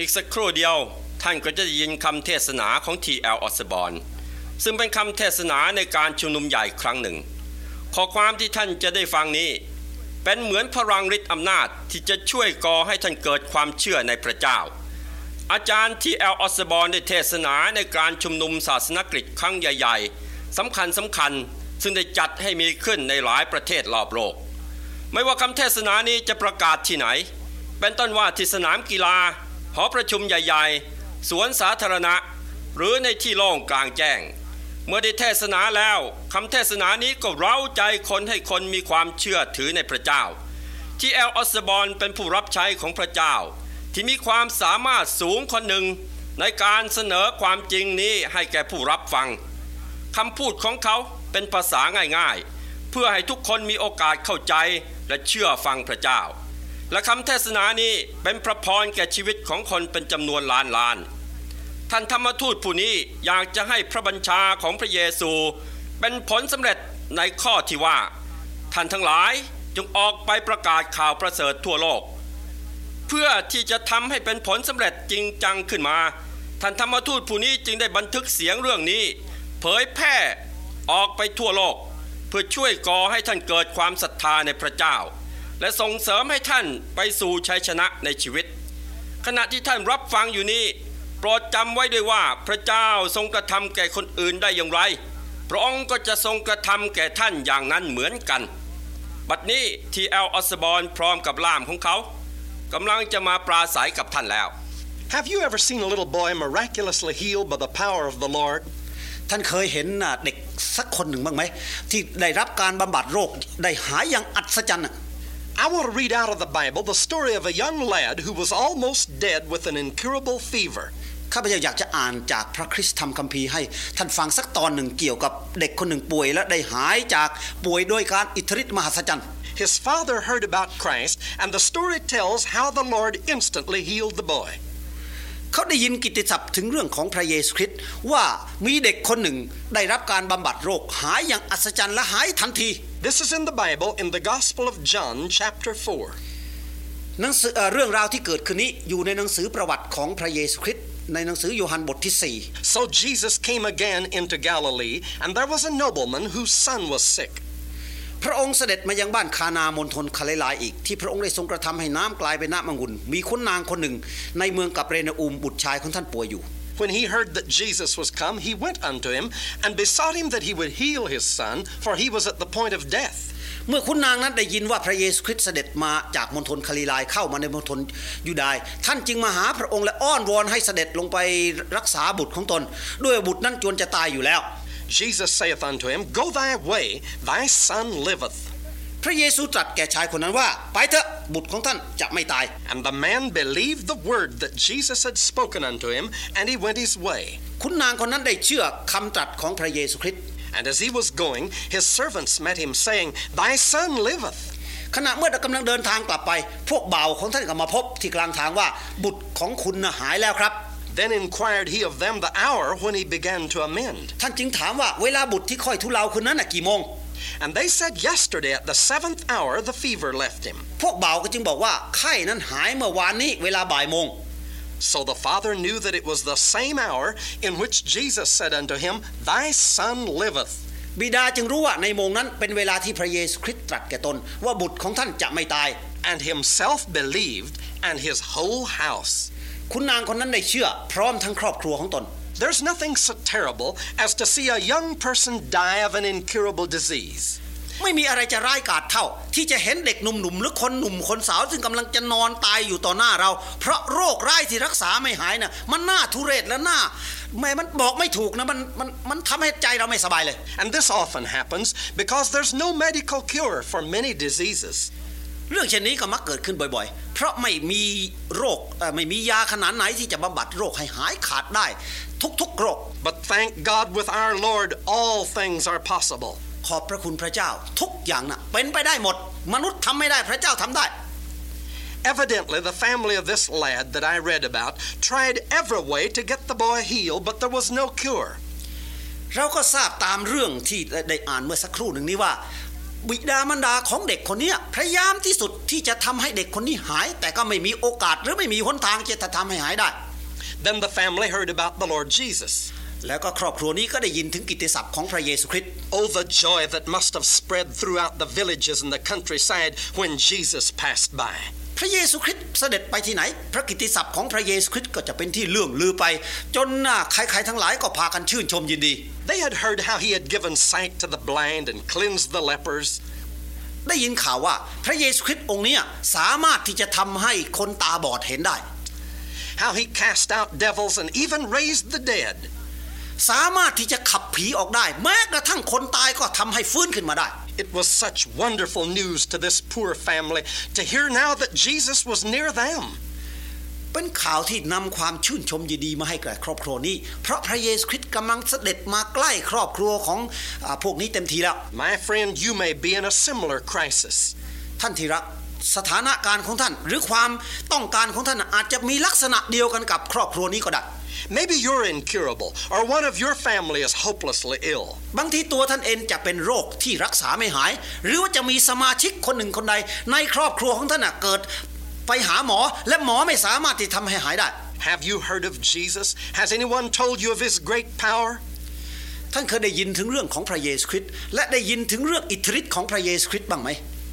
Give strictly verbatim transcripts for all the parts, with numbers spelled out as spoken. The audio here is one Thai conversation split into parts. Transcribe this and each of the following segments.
อีกสักครู่เดียวท่านก็จะได้ยินคำเทศนาของ ที แอล Osborne ซึ่งเป็นคำเทศนาในการชุมนุมใหญ่ครั้งหนึ่งข้อความที่ท่านจะได้ฟังนี้เป็นเหมือนพลังฤทธิ์อำนาจที่จะช่วยก่อให้ท่านเกิดความเชื่อในพระเจ้าอาจารย์ ที แอล Osborne ได้เทศนาในการชุมนุมศาสนกฤษครั้งใหญ่ๆสำคัญสำคัญซึ่งได้จัดให้มีขึ้นในหลายประเทศรอบโลกไม่ว่าคำเทศนานี้จะประกาศที่ไหนเป็นต้นว่าที่สนามกีฬาหอประชุมใหญ่ๆสวนสาธารณะหรือในที่โล่งกลางแจ้งเมื่อได้เทศนาแล้วคำเทศนานี้ก็เร้าใจคนให้คนมีความเชื่อถือในพระเจ้า ที แอล Osborne เป็นผู้รับใช้ของพระเจ้าที่มีความสามารถสูงคนหนึ่งในการเสนอความจริงนี้ให้แก่ผู้รับฟังคำพูดของเขาเป็นภาษาง่ายๆเพื่อให้ทุกคนมีโอกาสเข้าใจและเชื่อฟังพระเจ้าและคำเทศนานี้เป็นพระพรแก่ชีวิตของคนเป็นจำนวนล้านล้านท่านธรรมทูตผู้นี้อยากจะให้พระบัญชาของพระเยซูเป็นผลสำเร็จในข้อที่ว่าท่านทั้งหลายจงออกไปประกาศข่าวประเสริฐทั่วโลกเพื่อที่จะทำให้เป็นผลสำเร็จจริงจังขึ้นมาท่านธรรมทูตผู้นี้จึงได้บันทึกเสียงเรื่องนี้เผยแพร่ออกไปทั่วโลกเพื่อช่วยก่อให้ท่านเกิดความศรัทธาในพระเจ้าและส่งเสริมให้ท่านไปสู่ชัยชนะในชีวิตขณะที่ท่านรับฟังอยู่นี้โปรดจำไว้ด้วยว่าพระเจ้าทรงกระทำแก่คนอื่นได้อย่างไรพระองค์ก็จะทรงกระทำแก่ท่านอย่างนั้นเหมือนกันบัดนี้ ที แอล Osborne พร้อมกับล่ามของเขากำลังจะมาปราศัยกับท่านแล้ว Have you ever seen a little boy miraculously healed by the power of the Lord? ท่านเคยเห็นเด็กสักคนหนึ่งบ้างไหมที่ได้รับการบำบัดโรคได้หายอย่างอัศจรรย์ I want to read out of the Bible the story of a young lad who was almost dead with an incurable fever. ข้าพเจ้าอยากจะอ่านจากพระคริสต์ธรรมคัมภีร์ให้ท่านฟังสักตอนหนึ่งเกี่ยวกับเด็กคนหนึ่งป่วยและได้หายจากป่วยด้วยการอิทธิฤทธิ์มหัศจรรย์ His father heard about Christ and the story tells how the Lord instantly healed the boy. เขาได้ยินกิตติศัพท์ถึงเรื่องของพระเยซูคริสต์ว่ามีเด็กคนหนึ่งได้รับการบำบัดโรคหายอย่างอัศจรรย์และหายทันที This is in the Bible in the Gospel of John chapter four. หนังสือเรื่องราวที่เกิดขึ้นนี้อยู่ในหนังสือประวัติของพระเยซูคริสต์ในหนังสือโยฮันบทที่สี่ So Jesus came again into Galilee and there was a nobleman whose son was sick. พระองค์เสด็จมายังบ้านคานามณฑลคาลิลายอีกที่พระองค์ได้ทรงกระทำให้น้ำกลายเป็นน้ำองุ่นมีขุนนางคนหนึ่งในเมืองกัปเรนาอุมบุตรชายของท่านป่วยอยู่ When he heard that Jesus was come, he went unto him and besought him that he would heal his son, for he was at the point of death. เมื่อขุนนางนั้นได้ยินว่าพระเยซูคริสต์เสด็จมาจากมณฑลคาลิลายเข้ามาในมณฑลยูดาห์ท่านจึงมาหาพระองค์และอ้อนวอนให้เสด็จลงไปรักษาบุตรของตนด้วยบุตรนั้นจวนจะตายอยู่แล้ว Jesus saith unto him, Go thy way, thy son liveth. พระเยซูตรัสแก่ชายคนนั้นว่าไปเถอะบุตรของท่านจะไม่ตาย And the man believed the word that Jesus had spoken unto him, and he went his way. ขุนนางคนนั้นได้เชื่อคำตรัสของพระเยซูคริสต์ And as he was going, his servants met him, saying, Thy son liveth. ขณะเมื่อกำลังเดินทางกลับไปพวกบ่าวของท่านก็มาพบที่กลางทางว่าบุตรของคุณน่ะหายแล้วครับ Then inquired he of them the hour when he began to amend. ท่านจึงถามว่าเวลาบุตรที่ค่อยทุเลาคนนั้นน่ะกี่โมง And they said yesterday at the seventh hour the fever left him. พวกบ่าวก็จึงบอกว่าไข้นั้นหายเมื่อวานนี้เวลาบ่ายโมง So the father knew that it was the same hour in which Jesus said unto him, Thy son liveth. บิดาจึงรู้ว่าในโมงนั้นเป็นเวลาที่พระเยซูคริสต์ตรัสแก่ตนว่าบุตรของท่านจะไม่ตาย And himself believed and his whole house. คุณนางคนนั้นได้เชื่อพร้อมทั้งครอบครัวของตน There's nothing so terrible as to see a young person die of an incurable disease. ไม่มีอะไรจะร้ายกาจเท่าที่จะเห็นเด็กหนุ่มๆหรือคนหนุ่มคนสาวซึ่งกำลังจะนอนตายอยู่ต่อหน้าเราเพราะโรคร้ายที่รักษาไม่หายน่ะมันน่าทุเรศและน่าแม่มันบอกไม่ถูกนะมันมันมันทำให้ใจเราไม่สบายเลย And this often happens because there's no medical cure for many diseases. เรื่องเช่นนี้ก็มักเกิดขึ้นบ่อยๆเพราะไม่มีโรคไม่มียาขนาดไหนที่จะบำบัดโรคให้หายขาดได้ทุกๆโรค But thank God with our Lord all things are possible. ขอบพระคุณพระเจ้าทุกอย่างน่ะเป็นไปได้หมดมนุษย์ทำไม่ได้พระเจ้าทำได้ Evidently the family of this lad that I read about tried every way to get the boy healed, but there was no cure. เราก็ทราบตามเรื่องที่ได้อ่านเมื่อสักครู่หนึ่งนี้ว่าบิดามารดาของเด็กคนนี้พยายามที่สุดที่จะทำให้เด็กคนนี้หายแต่ก็ไม่มีโอกาสหรือไม่มีหนทางจะทำให้หายได้ Then the family heard about the Lord Jesus. แล้วก็ครอบครัวนี้ก็ได้ยินถึงกิตติศัพท์ของพระเยซูคริสต์ Oh, the joy that must have spread throughout the villages and the countryside when Jesus passed by. พระเยซูคริสต์เสด็จไปที่ไหนพระกิตติศัพท์ของพระเยซูคริสต์ก็จะเป็นที่เลื่องลือไปจนใครๆทั้งหลายก็พากันชื่นชมยินดี They had heard how he had given sight to the blind and cleansed the lepers. ได้ยินข่าวว่าพระเยซูคริสต์องค์นี้สามารถที่จะทำให้คนตาบอดเห็นได้ How he cast out devils and even raised the dead. สามารถที่จะขับผีออกได้แม้กระทั่งคนตายก็ทำให้ฟื้นขึ้นมาได้ It was such wonderful news to this poor family to hear now that Jesus was near them. เป็นข่าวที่นำความชื่นชมยินดีมาให้แก่ครอบครัวนี้เพราะพระเยซูคริสต์กำลังเสด็จมาใกล้ครอบครัวของพวกนี้เต็มทีแล้ว My friend, you may be in a similar crisis. ท่านที่รักสถานการณ์ของท่านหรือความต้องการของท่านอาจจะมีลักษณะเดียวกันกับครอบครัวนี้ก็ได้ Maybe you're incurable or one of your family is hopelessly ill. บางทีตัวท่านเองจะเป็นโรคที่รักษาไม่หายหรือว่าจะมีสมาชิกคนหนึ่งคนใดในครอบครัวของท่านเกิดไปหาหมอและหมอไม่สามารถที่ทำให้หายได้ Have you heard of Jesus? Has anyone told you of his great power? ท่านเคยได้ยินถึงเรื่องของพระเยซูคริสต์และได้ยินถึงเรื่องอิทธิฤทธิ์ของพระเยซูคริสต์บ้างไหม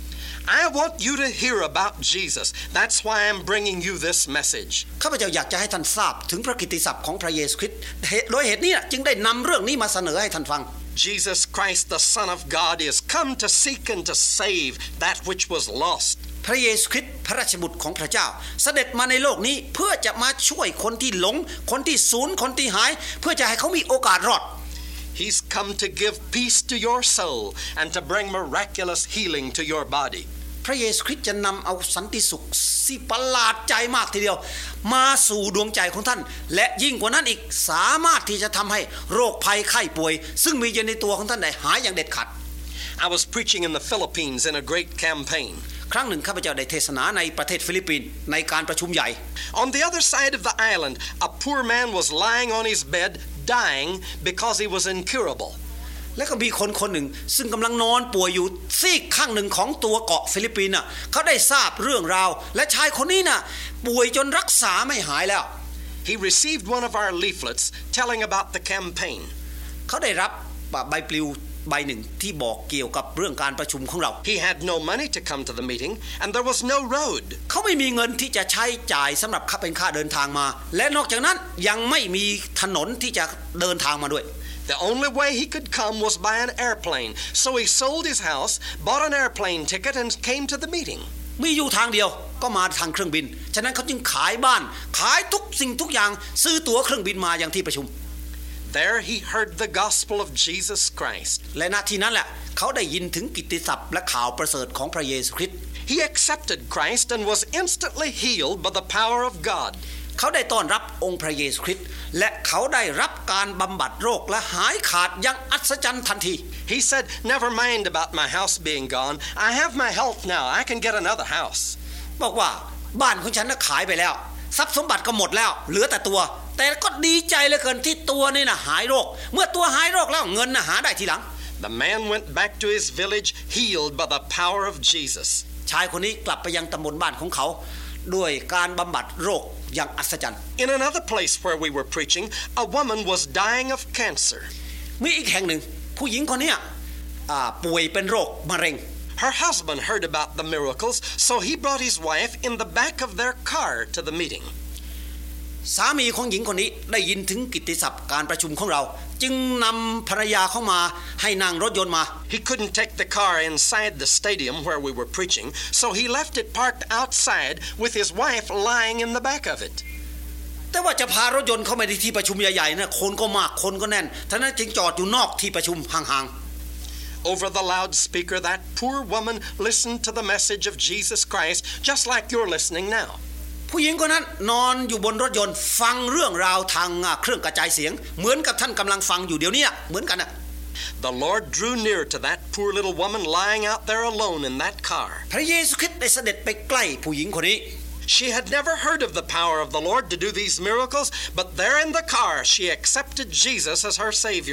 I want you to hear about Jesus. That's why I'm bringing you this message. ข้าพเจ้าอยากจะให้ท่านทราบถึงพระกิตติศัพท์ของพระเยซูคริสต์โดยเหตุนี้จึงได้นำเรื่องนี้มาเสนอให้ท่านฟัง Jesus Christ, the Son of God, is come to seek and to save that which was lost. พระเยซูคริสต์พระราชบุตรของพระเจ้าเสด็จมาในโลกนี้เพื่อจะมาช่วยคนที่หลงคนที่สูญคนที่หายเพื่อจะให้เขามีโอกาสรอด He's come to give peace to your soul and to bring miraculous healing to your body. พระเยซูคริสต์จะนำเอาสันติสุขที่ประหลาดใจมากทีเดียวมาสู่ดวงใจของท่านและยิ่งกว่านั้นอีกสามารถที่จะทำให้โรคภัยไข้ป่วยซึ่งมีอยู่ในตัวของท่านได้หายอย่างเด็ดขาด I was preaching in the Philippines in a great campaign. ครั้งหนึ่งข้าพเจ้าได้เทศนาในประเทศฟิลิปปินส์ในการประชุมใหญ่ On the other side of the island, a poor man was lying on his bed dying because he was incurable. และก็มีคนคนหนึ่งซึ่งกำลังนอนป่วยอยู่ซีกข้างหนึ่งของตัวเกาะฟิลิปปินส์น่ะเขาได้ทราบเรื่องราวและชายคนนี้น่ะป่วยจนรักษาไม่หายแล้ว He received one of our leaflets telling about the campaign. เขาได้รับใบปลิวใบหนึ่งที่บอกเกี่ยวกับเรื่องการประชุมของเรา He had no money to come to the meeting and there was no road. เขาไม่มีเงินที่จะใช้จ่ายสำหรับค่าเป็นค่าเดินทางมาและนอกจากนั้นยังไม่มีถนนที่จะเดินทางมาด้วย The only way he could come was by an airplane. So he sold his house, bought an airplane ticket and came to the meeting. มีอยู่ทางเดียวก็มาทางเครื่องบินฉะนั้นเขาจึงขายบ้านขายทุกสิ่งทุกอย่างซื้อตั๋วเครื่องบินมาอย่างที่ประชุม There he heard the gospel of Jesus Christ. และณที่นั้นแหละเขาได้ยินถึงกิตติศัพท์และข่าวประเสริฐของพระเยซูคริสต์ He accepted Christ and was instantly healed by the power of God. เขาได้ต้อนรับองค์พระเยซูคริสต์และเขาได้รับการบำบัดโรคและหายขาดอย่างอัศจรรย์ทันที He said, "Never mind about my house being gone. I have my health now. I can get another house." บอกว่าบ้านของฉันน่ะขายไปแล้วทรัพย์สมบัติก็หมดแล้วเหลือแต่ตัวแต่ก็ดีใจเหลือเกินที่ตัวนี่น่ะหายโรคเมื่อตัวหายโรคแล้วเงินน่ะหาได้ทีหลัง The man went back to his village healed by the power of Jesus. ชายคนนี้กลับไปยังตำบลบ้านของเขาด้วยการบำบัดโรคอย่างอัศจรรย์ In another place where we were preaching, a woman was dying of cancer. มีอีกแห่งหนึ่งผู้หญิงคนนี้ป่วยเป็นโรคมะเร็ง Her husband heard about the miracles, so he brought his wife in the back of their car to the meeting. สามีของหญิงคนนี้ได้ยินถึงกิตติศัพท์การประชุมของเราจึงนำภรรยาเข้ามาให้นั่งรถยนต์มา He couldn't take the car inside the stadium where we were preaching, so he left it parked outside with his wife lying in the back of it. แต่ว่าจะพารถยนต์เข้ามาในที่ประชุมใหญ่ๆนะคนก็มากคนก็แน่นท่านนั้นจึงจอดอยู่นอกที่ประชุมห่างๆ Over the loudspeaker, that poor woman listened to the message of Jesus Christ, just like you're listening now. ผู้หญิงคนนั้นนอนอยู่บนรถยนต์ฟังเรื่องราวทางเครื่องกระจายเสียงเหมือนกับท่านกำลังฟังอยู่เดี๋ยวนี้เหมือนกันน่ะ The Lord drew near to that poor little woman lying out there alone in that car. พระเยซูคริสต์ได้เสด็จไปใกล้ผู้หญิงคนนี้ She had never heard of the power of the Lord to do these miracles, but there in the car she accepted Jesus as her Savior.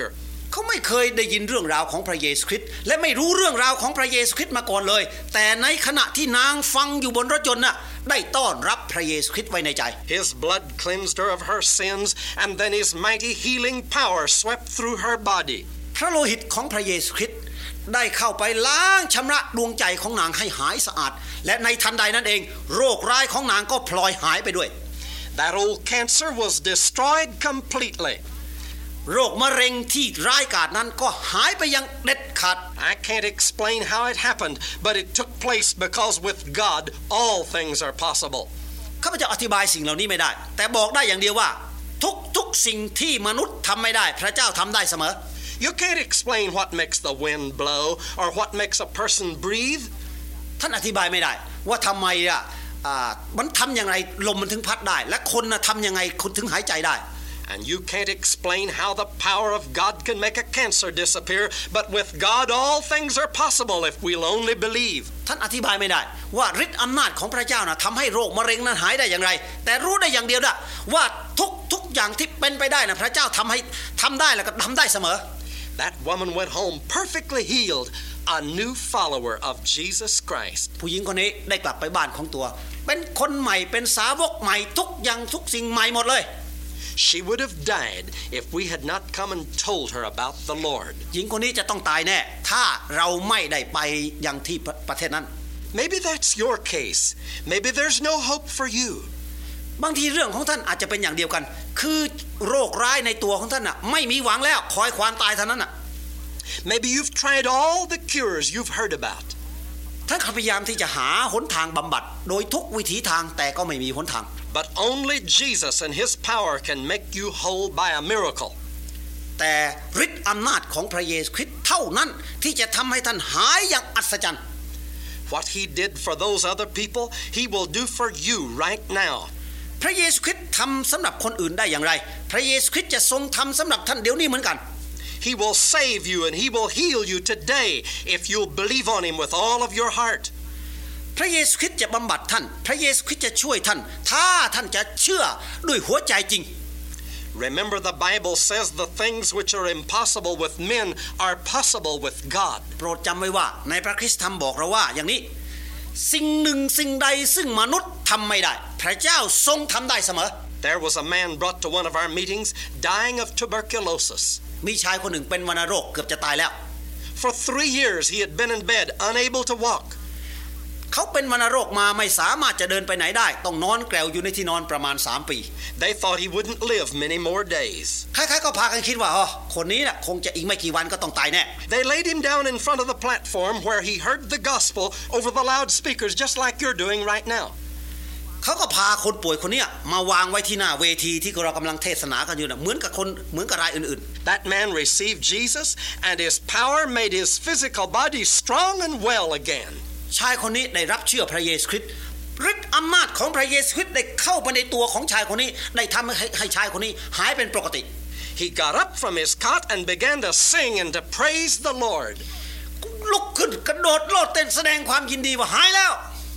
เขาไม่เคยได้ยินเรื่องราวของพระเยซูคริสต์และไม่รู้เรื่องราวของพระเยซูคริสต์มาก่อนเลยแต่ในขณะที่นางฟังอยู่บนรถยนต์น่ะได้ต้อนรับพระเยซูคริสต์ไว้ในใจ His blood cleansed her of her sins and then his mighty healing power swept through her body พระโลหิตของพระเยซูคริสต์ได้เข้าไปล้างชำระดวงใจของนางให้หายสะอาดและในทันใดนั้นเองโรคร้ายของนางก็พลอยหายไปด้วย That old cancer was destroyed completely โรคมะเร็งที่ร้ายกาจนั้นก็หายไปอย่างเด็ดขาด I can't explain how it happened but it took place because with God all things are possible ข้าพเจ้าอธิบายสิ่งเหล่านี้ไม่ได้แต่บอกได้อย่างเดียวว่าทุกทุกสิ่งที่มนุษย์ทำไม่ได้พระเจ้าทำได้เสมอ You can't explain what makes the wind blow or what makes a person breathe ท่านอธิบายไม่ได้ว่าทำไมอ่ะมันทำอย่างไรลมมันถึงพัดได้และคนน่ะทำยังไงคนถึงหายใจได้ And you can't explain how the power of God can make a cancer disappear, but with God all things are possible if we'll only believe. ท่านอธิบายไม่ได้ว่าฤทธิ์อำนาจของพระเจ้านะทำให้โรคมะเร็งนั้นหายได้อย่างไรแต่รู้ได้อย่างเดียวนะว่าทุกทุกอย่างที่เป็นไปได้นะพระเจ้าทำให้ทำได้แล้วก็ทำได้เสมอ That woman went home perfectly healed, a new follower of Jesus Christ. ผู้หญิงคนนี้ได้กลับไปบ้านของตัวเป็นคนใหม่เป็นสาวกใหม่ทุกอย่างทุกสิ่งใหม่หมดเลย She would have died if we had not come and told her about the Lord. หญิงคนนี้จะต้องตายแน่ถ้าเราไม่ได้ไปยังที่ประเทศนั้น Maybe that's your case. Maybe there's no hope for you. บางทีเรื่องของท่านอาจจะเป็นอย่างเดียวกันคือโรคร้ายในตัวของท่านน่ะไม่มีหวังแล้วคอยความตายเท่านั้นน่ะ Maybe you've tried all the cures you've heard about. ท่านพยายามที่จะหาหนทางบำบัดโดยทุกวิถีทางแต่ก็ไม่มีหนทาง But only Jesus and His power can make you whole by a miracle. แต่ฤทธิ์อำนาจของพระเยซูคริสต์เท่านั้นที่จะทำให้ท่านหายอย่างอัศจรรย์ What He did for those other people, He will do for you right now. พระเยซูคริสต์ทำสำหรับคนอื่นได้อย่างไรพระเยซูคริสต์จะทรงทำสำหรับท่านเดี๋ยวนี้เหมือนกัน He will save you and He will heal you today if you'll believe on Him with all of your heart. พระเยซูคริสต์จะบำบัดท่านพระเยซูคริสต์จะช่วยท่านถ้าท่านจะเชื่อด้วยหัวใจจริง Remember the Bible says the things which are impossible with men are possible with God โปรดจำไว้ว่าในพระคริสตธรรมบอกเราว่าอย่างนี้สิ่งหนึ่งสิ่งใดซึ่งมนุษย์ทำไม่ได้พระเจ้าทรงทำได้เสมอ There was a man brought to one of our meetings dying of tuberculosis มีชายคนหนึ่งเป็นวัณโรคเกือบจะตายแล้ว For three years he had been in bed unable to walk เขาเป็นวัณโรคมาไม่สามารถจะเดินไปไหนได้ต้องนอนแกลวอยู่ในที่นอนประมาณสามปี They thought he wouldn't live many more days ใครๆก็พากันคิดว่าอ๋อคนนี้น่ะคงจะอีกไม่กี่วันก็ต้องตายแน่ They laid him down in front of the platform where he heard the gospel over the loudspeakers just like you're doing right now เขาก็พาคนป่วยคนนี้มาวางไว้ที่หน้าเวทีที่เรากำลังเทศนากันอยู่น่ะเหมือนกับคนเหมือนกับรายอื่นๆ That man received Jesus and his power made his physical body strong and well again ชายคนนี้ได้รับเชื่อพระเยซูคริสต์ฤทธิ์อำนาจของพระเยซูคริสต์ได้เข้าไปในตัวของชายคนนี้ได้ทำให้ให้ชายคนนี้หายเป็นปกติ He got up from his cot and began to sing and to praise the Lord ลุกขึ้นกระโดดโลดเต้นแสดงความยินดีว่าหายแล้ว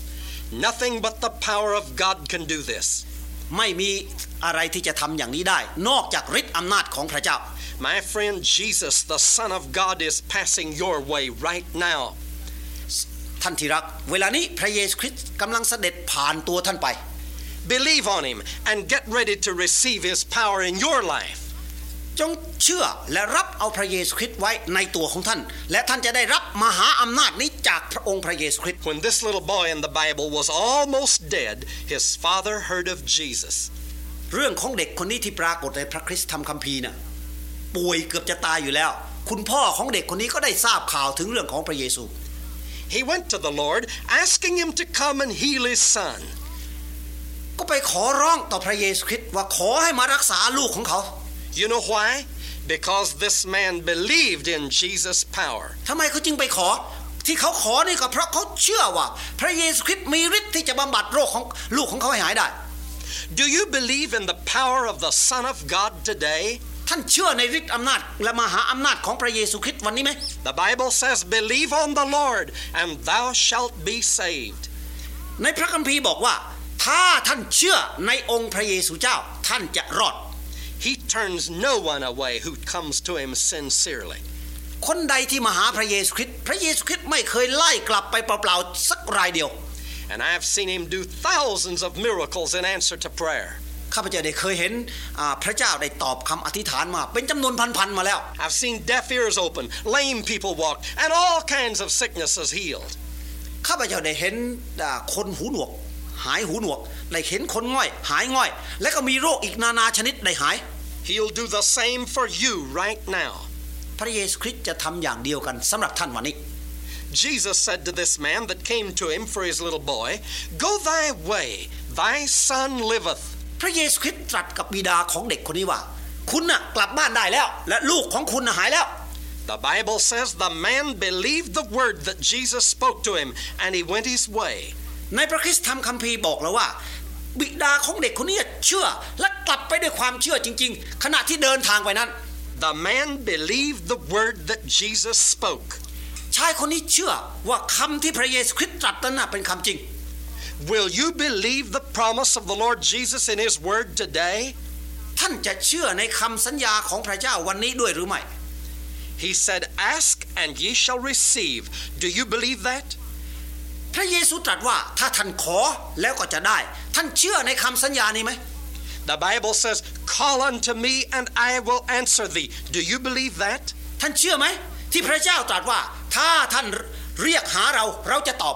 Nothing but the power of God can do this ไม่มีอะไรที่จะทำอย่างนี้ได้นอกจากฤทธิ์อำนาจของพระเจ้า My friend Jesus the Son of God is passing your way right now ท่านที่รักเวลานี้พระเยซูคริสต์กำลังเสด็จผ่านตัวท่านไป Believe on him and get ready to receive his power in your life จงเชื่อและรับเอาพระเยซูคริสต์ไว้ในตัวของท่านและท่านจะได้รับมหาอำนาจนี้จากพระองค์พระเยซูคริสต์ When this little boy in the Bible was almost dead his father heard of Jesus เรื่องของเด็กคนนี้ที่ปรากฏในพระคริสตธรรมคัมภีร์น่ะป่วยเกือบจะตายอยู่แล้วคุณพ่อของเด็กคนนี้ก็ได้ทราบข่าวถึงเรื่องของพระเยซู He went to the Lord asking him to come and heal his son ก็ไปขอร้องต่อพระเยซูคริสต์ว่าขอให้มารักษาลูกของเขา You know why? Because this man believed in Jesus' power ทำไมเขาจึงไปขอที่เขาขอนี่ก็เพราะเขาเชื่อว่าพระเยซูคริสต์มีฤทธิ์ที่จะบำบัดโรคของลูกของเขาให้หายได้ Do you believe in the power of the Son of God today? ท่านเชื่อในฤทธิ์อำนาจและมหาอำนาจของพระเยซูคริสต์วันนี้ไหม The Bible says believe on the Lord and thou shalt be saved ในพระคัมภีร์บอกว่าถ้าท่านเชื่อในองค์พระเยซูเจ้าท่านจะรอด He turns no one away who comes to him sincerely. คนใดที่มาหาพระเยซูคริสต์พระเยซูคริสต์ไม่เคยไล่กลับไปเปล่าๆสักรายเดียว And I have seen him do thousands of miracles in answer to prayer. ข้าพเจ้าได้เคยเห็นพระเจ้าได้ตอบคำอธิษฐานมาเป็นจำนวนพันๆมาแล้ว I've seen deaf ears open, lame people walk, and all kinds of sicknesses healed. ข้าพเจ้าได้เห็นคนหูหนวกหายหูหนวกได้เห็นคนง่อยหายง่อยและก็มีโรคอีกนานาชนิดได้หาย He'll do the same for you right now. พระเยซูคริสต์จะทำอย่างเดียวกันสำหรับท่านวันนี้ Jesus said to this man that came to him for his little boy, "Go thy way, thy son liveth." พระเยซูคริสต์ตรัสกับบิดาของเด็กคนนี้ว่าคุณน่ะกลับบ้านได้แล้วและลูกของคุณน่ะหายแล้ว The Bible says the man believed the word that Jesus spoke to him and he went his way. ในพระคริสตธรรมคัมภีร์บอกแล้วว่าบิดาของเด็กคนนี้เชื่อและกลับไปด้วยความเชื่อจริงๆขณะที่เดินทางไปนั้น The man believed the word that Jesus spoke. ชายคนนี้เชื่อว่าคำที่พระเยซูคริสต์ตรัสนั้นเป็นคำจริง Will you believe the promise of the Lord Jesus in his word today? ท่านจะเชื่อในคำสัญญาของพระเจ้าวันนี้ด้วยหรือไม่ He said, "Ask and ye shall receive." Do you believe that? พระเยซูตรัสว่าถ้าท่านขอแล้วก็จะได้ท่านเชื่อในคำสัญญานี้ไหม The Bible says, "Call unto me and I will answer thee." Do you believe that? ท่านเชื่อไหมที่พระเจ้าตรัสว่าถ้าท่านเรียกหาเราเราจะตอบ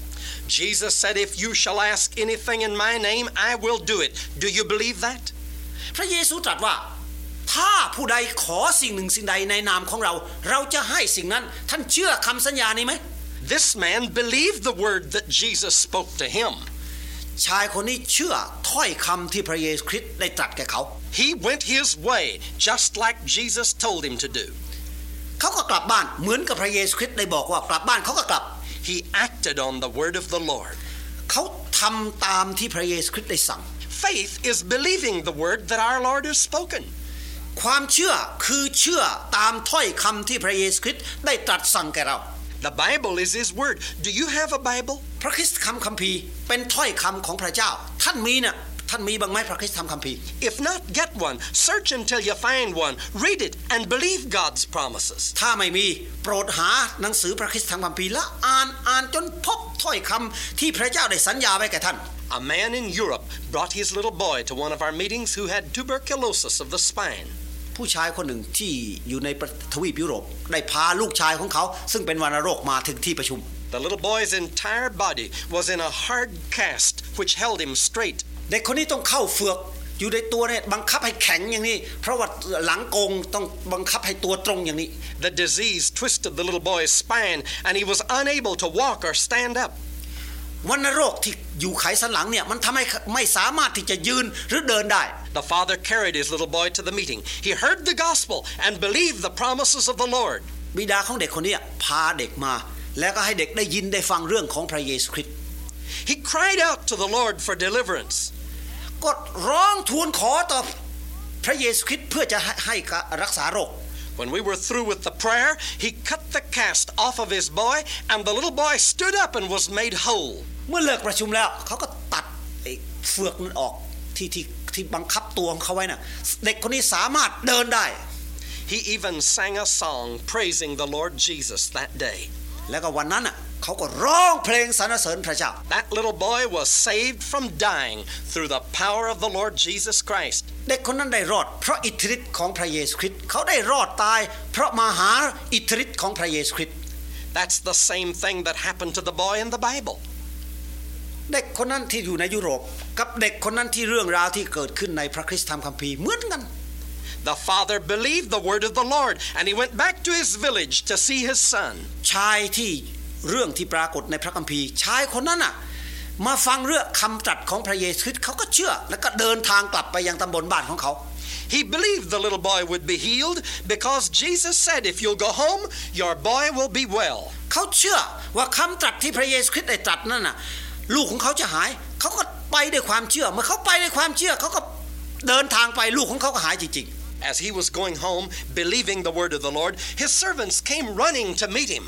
Jesus said, "If you shall ask anything in my name, I will do it." Do you believe that? พระเยซูตรัสว่าถ้าผู้ใดขอสิ่งหนึ่งสิ่งใดในนามของเราเราจะให้สิ่งนั้นท่านเชื่อคำสัญญานี้ไหม This man believed the word that Jesus spoke to him. ชายคนนี้เชื่อถ้อยคำที่พระเยซูคริสต์ได้ตรัสแก่เขา He went his way just like Jesus told him to do. เขาก็กลับบ้านเหมือนกับพระเยซูคริสต์ได้บอกว่ากลับบ้านเขาก็กลับ He acted on the word of the Lord. เขาทำตามที่พระเยซูคริสต์ได้สั่ง Faith is believing the word that our Lord has spoken. ความเชื่อคือเชื่อตามถ้อยคำที่พระเยซูคริสต์ได้ตรัสสั่งแก่เรา The Bible is his word. Do you have a Bible? พระคริสตธรรมคัมภีร์เป็นถ้อยคำของพระเจ้าท่านมีน่ะท่านมีบ้างไหมพระคริสตธรรมคัมภีร์ If not, get one. Search until you find one. Read it and believe God's promises. ถ้าไม่มีโปรดหาหนังสือพระคริสตธรรมคัมภีร์และอ่านอ่านจนพบถ้อยคำที่พระเจ้าได้สัญญาไว้แก่ท่าน A man in Europe brought his little boy to one of our meetings who had tuberculosis of the spine. ผู้ชายคนหนึ่งที่อยู่ในทวีปยุโรปได้พาลูกชายของเขาซึ่งเป็นวัณโรคมาถึงที่ประชุม The little boy's entire body was in a hard cast which held him straight. เด็กคนนี้ต้องเข้าเฟือกอยู่ในตัวเนี่ยบังคับให้แข็งอย่างนี้เพราะว่าหลังโกงต้องบังคับให้ตัวตรงอย่างนี้ The disease twisted the little boy's spine and he was unable to walk or stand up. วัณโรคที่อยู่ไขสันหลังเนี่ยมันทำให้ไม่สามารถที่จะยืนหรือเดินได้ The father carried his little boy to the meeting. He heard the gospel and believed the promises of the Lord. บิดาของเด็กคนนี้พาเด็กมาแล้วก็ให้เด็กได้ยินได้ฟังเรื่องของพระเยซูคริสต์ He cried out to the Lord for deliverance. ก็ร้องทูลขอต่อพระเยซูคริสต์เพื่อจะให้รักษาโรค When we were through with the prayer, he cut the cast off of his boy and the little boy stood up and was made whole. เมื่อเลิกประชุมแล้วเขาก็ตัดไอ้เฟือกนั้นออกที่ที่ที่บังคับตัวของเขาไว้น่ะเด็กคนนี้สามารถเดินได้ He even sang a song praising the Lord Jesus that day. แล้วก็วันนั้นน่ะเขาก็ร้องเพลงสรรเสริญพระเจ้า That little boy was saved from dying through the power of the Lord Jesus Christ. เด็กคนนั้นได้รอดเพราะอิทธิฤทธิ์ของพระเยซูคริสต์เขาได้รอดตายเพราะมาหาอิทธิฤทธิ์ของพระเยซูคริสต์ That's the same thing that happened to the boy in the Bible. เด็กคนนั้นที่อยู่ในยุโรปกับเด็กคนนั้นที่เรื่องราวที่เกิดขึ้นในพระคริสตธรรมคัมภีร์เหมือนกัน The father believed the word of the Lord and he went back to his village to see his son. ชายที่เรื่องที่ปรากฏในพระคัมภีร์ชายคนนั้นน่ะมาฟังเรื่องคำตรัสของพระเยซูคริสต์เขาก็เชื่อแล้วก็เดินทางกลับไปยังตำบลบ้านของเขา He believed the little boy would be healed because Jesus said if you'll go home your boy will be well. เขาเชื่อว่าคำตรัสที่พระเยซูคริสต์ได้ตรัสนั่นน่ะลูกของเขาจะหายเขาก็ไปด้วยความเชื่อเมื่อเขาไปด้วยความเชื่อเขาก็เดินทางไปลูกของเขาก็หายจริงๆ As he was going home believing the word of the Lord, his servants came running to meet him.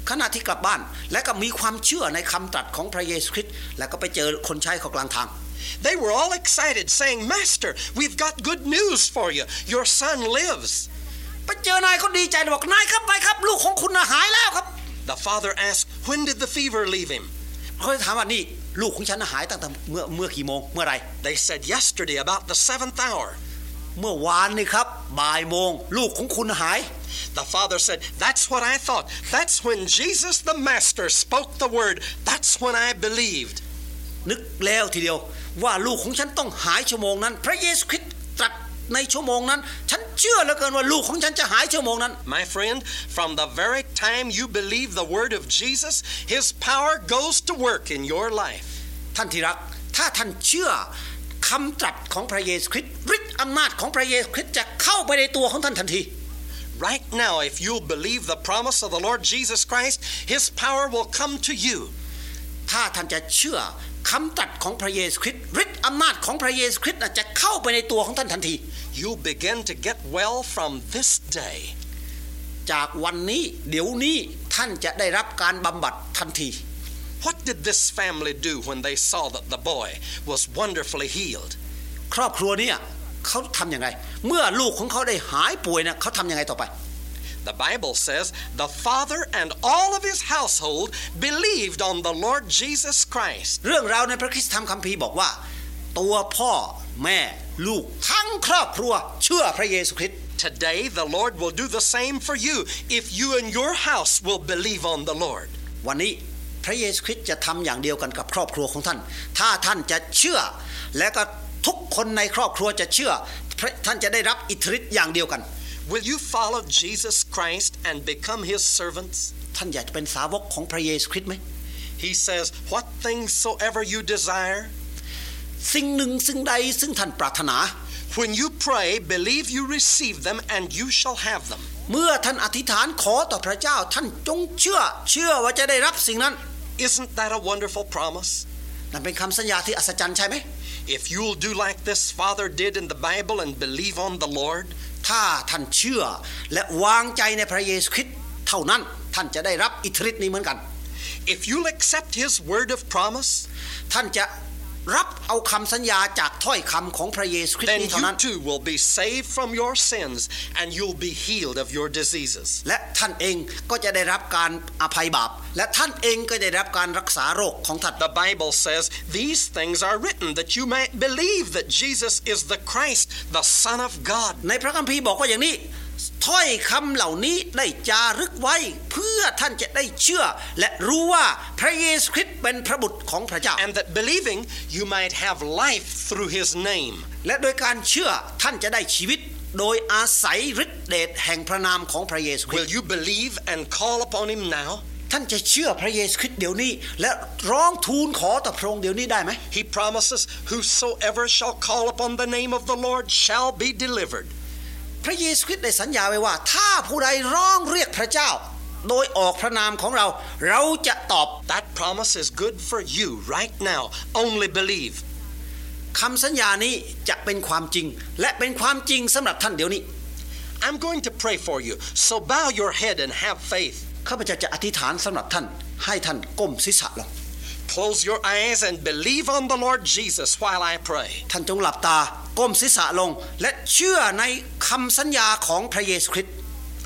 ขณะที่กลับบ้านและก็มีความเชื่อในคำตรัสของพระเยซูคริสต์และก็ไปเจอคนใช้เขากลางทาง They were all excited saying, Master, we've got good news for you. Your son lives. ไปเจอนายเขาดีใจบอกนายครับไปครับลูกของคุณหายแล้วครับ The father asked, when did the fever leave him? เขาถามว่านี่ลูกของฉันหายตั้งแต่เมื่อเมื่อกี่โมงเมื่อไร They said yesterday about the seventh hour. เมื่อวานนี่ครับบ่ายโมงลูกของคุณหาย The father said, that's what I thought. That's when Jesus the Master spoke the word. That's when I believed. นึกแล้วทีเดียวว่าลูกของฉันต้องหายชั่วโมงนั้นพระเยซูคริสต์ตรัสในชั่วโมงนั้นฉันเชื่อเหลือเกินว่าลูกของฉันจะหายชั่วโมงนั้น My friend, from the very time you believe the word of Jesus, his power goes to work in your life. ท่านที่รักถ้าท่านเชื่อคำตรัสของพระเยซูคริสต์ฤทธิ์อำนาจของพระเยซูคริสต์จะเข้าไปในตัวของท่านทันที Right now, if you'll believe the promise of the Lord Jesus Christ, his power will come to you. ถ้าท่านจะเชื่อคำตรัสของพระเยซูคริสต์ฤทธิ์อำนาจของพระเยซูคริสต์จะเข้าไปในตัวของท่านทันที You'll begin to get well from this day. จากวันนี้เดี๋ยวนี้ท่านจะได้รับการบำบัดทันที What did this family do when they saw that the boy was wonderfully healed? ครอบครัวนี้เขาทำยังไงเมื่อลูกของเขาได้หายป่วยนะเขาทำยังไงต่อไป The Bible says the father and all of his household believed on the Lord Jesus Christ. เรื่องราวในพระคริสตธรรมคัมภีร์บอกว่าตัวพ่อแม่ลูกทั้งครอบครัวเชื่อพระเยซูคริสต์ Today the Lord will do the same for you if you and your house will believe on the Lord. วันนี้พระเยซูคริสต์จะทำอย่างเดียวกันกับครอบครัวของท่านถ้าท่านจะเชื่อและก็ทุกคนในครอบครัวจะเชื่อท่านจะได้รับอิทธิฤทธิ์อย่างเดียวกัน Will you follow Jesus Christ and become his servants? ท่านอยากจะเป็นสาวกของพระเยซูคริสต์ไหม He says, what things soever you desire. สิ่งหนึ่งสิ่งใดซึ่งท่านปรารถนา When you pray, believe you receive them and you shall have them. เมื่อท่านอธิษฐานขอต่อพระเจ้าท่านจงเชื่อเชื่อว่าจะได้รับสิ่งนั้น Isn't that a wonderful promise? นั่นเป็นคำสัญญาที่อัศจรรย์ใช่ไหม If you'll do like this father did in the Bible and believe on the Lord, ถ้าท่านเชื่อและวางใจในพระเยซูคริสต์เท่านั้นท่านจะได้รับอิทธิฤทธิ์นี้เหมือนกัน if you'll accept his word of promise, ท่านจะรับเอาคำสัญญาจากถ้อยคำของพระเยซูคริสต์ then นี้เท่า you นั้น too will be saved from your sins and you'll be healed of your diseases. และท่านเองก็จะได้รับการอภัยบาปและท่านเองก็จะได้รับการรักษาโรคของท่าน The Bible says these things are written that you might believe that Jesus is the Christ, the Son of God. ในพระคัมภีร์บอกว่าอย่างนี้ถ้อยคำเหล่านี้ได้จารึกไว้เพื่อท่านจะได้เชื่อและรู้ว่าพระเยซูคริสต์เป็นพระบุตรของพระเจ้า And that believing you might have life through his name. และโดยการเชื่อท่านจะได้ชีวิตโดยอาศัยฤทธิ์เดชแห่งพระนามของพระเยซูคริส Will ต์ you believe and call upon him now? ท่านจะเชื่อพระเยซูคริสต์เดี๋ยวนี้และร้องทูลขอต่อพระองค์เดี๋ยวนี้ได้ไหม He promises, whosoever shall call upon the name of the Lord shall be delivered. พระเยซูคริสต์ได้สัญญาไว้ว่าถ้าผู้ใดร้องเรียกพระเจ้าโดยออกพระนามของเราเราจะตอบ That promise is good for you right now. Only believe. คำสัญญานี้จะเป็นความจริงและเป็นความจริงสำหรับท่านเดี๋ยวนี้ I'm going to pray for you. So bow your head and have faith. ข้าพเจ้าจะอธิษฐานสำหรับท่านให้ท่านก้มศีรษะลง Close your eyes and believe on the Lord Jesus while I pray. ท่านจงหลับตาก้มศีรษะลงและเชื่อในคำสัญญาของพระเยซูคริสต์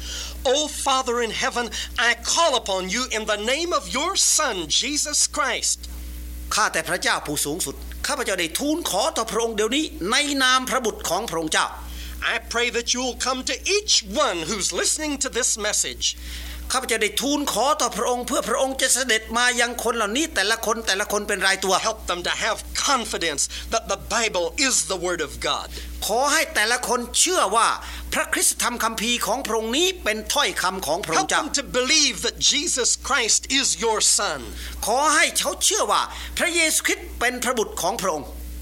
Oh Father in heaven, I call upon you in the name of your Son Jesus Christ. ข้าแต่พระเจ้าผู้สูงสุดข้าพเจ้าได้ทูลขอต่อพระองค์เดี๋ยวนี้ในนามพระบุตรของพระองค์เจ้า I pray that you'll come to each one who's listening to this message. ข้าพเจ้าได้ทูลขอต่อพระองค์เพื่อพระองค์จะเสด็จมายังคนเหล่านี้แต่ละคนแต่ละคนเป็นรายตัว Help them to have confidence that the Bible is the Word of God. ขอให้แต่ละคนเชื่อว่าพระคริสตธรรมคัมภีร์ของพระองค์นี้เป็นถ้อยคำของพระอง Help ค์เจ้า them to believe that Jesus Christ is your Son. ขอให้เขาเชื่อว่าพระเยซูคริสต์เป็นพระบุตรของพระองค์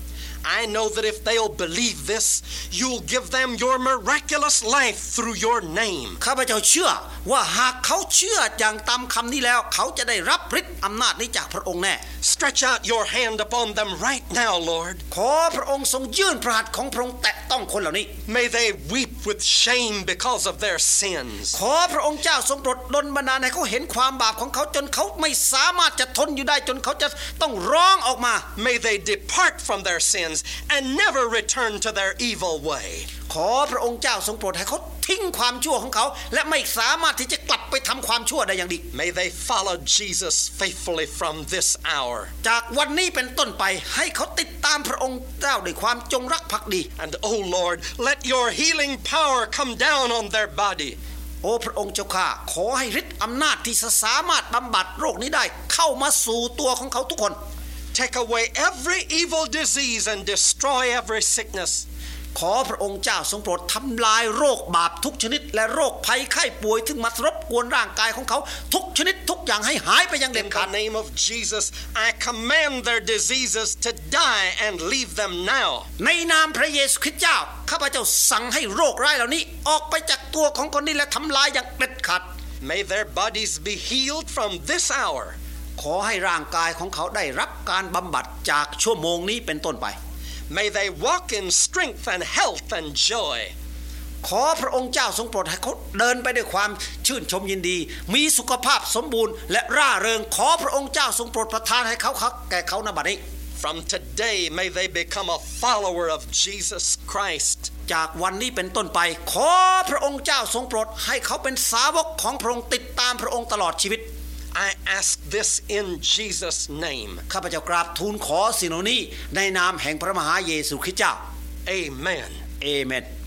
I know that if they'll believe this, you'll give them your miraculous life through your name. ข้าพเจ้าเชื่อว่าหากเขาเชื่ออย่างตามคำนี้แล้วเขาจะได้รับฤทธิ์อำนาจนี้จากพระองค์แน่ Stretch out your hand upon them right now, Lord. ขอพระองค์ทรงยื่นพระหัตถ์ของพระองค์แตะต้องคนเหล่านี้ May they weep with shame because of their sins. ขอพระองค์เจ้าทรงโปรดดลบันดาลให้เขาเห็นความบาปของเขาจนเขาไม่สามารถจะทนอยู่ได้จนเขาจะต้องร้องออกมา May they depart from their sins and never return to their evil way. ขอพระองค์เจ้าทรงโปรดให้เขาทิ้งความชั่วของเขาและไม่สามารถที่จะกลับไปทำความชั่วได้อย่างดี May they follow Jesus faithfully from this hour. จากวันนี้เป็นต้นไปให้เขาติดตามพระองค์เจ้าด้วยความจงรักภักดี And oh Lord, let your healing power come down on their body. โอ้พระองค์เจ้าข้าขอให้ฤทธิ์อำนาจที่สามารถบำบัดโรคนี้ได้เข้ามาสู่ตัวของเขาทุกคน Take away every evil disease and destroy every sickness. ขอพระองค์เจ้าทรงโปรดทำลายโรคบาปทุกชนิดและโรคภัยไข้ป่วยที่มารบกวนร่างกายของเขาทุกชนิดทุกอย่างให้หายไปอย่างเด็ด In ขาด the name of Jesus, I command their diseases to die and leave them now. ในนามพระเยซูคริสต์เจ้าข้าพเจ้าสั่งให้โรคร้ายเหล่านี้ออกไปจากตัวของคนนี้และทำลายอย่างเด็ดขาด May their bodies be healed from this hour. ขอให้ร่างกายของเขาได้รับการบำบัดจากชั่วโมงนี้เป็นต้นไป May they walk in strength and health and joy. ขอพระองค์เจ้าทรงโปรดให้เขาเดินไปด้วยความชื่นชมยินดีมีสุขภาพสมบูรณ์และร่าเริงขอพระองค์เจ้าทรงโปรดประทานให้เขาแก่เขาณบัดนี้ From today, may they become a follower of Jesus Christ. จากวันนี้เป็นต้นไปขอพระองค์เจ้าทรงโปรดให้เขาเป็นสาวกของพระองค์ติดตามพระองค์ตลอดชีวิต I ask this in Jesus' name. ข้าพเจ้ากราบทูลขอสิ่งเหล่านี้ในนามแห่งพระมหาเยซูคริสต์เจ้า Amen. เอเมน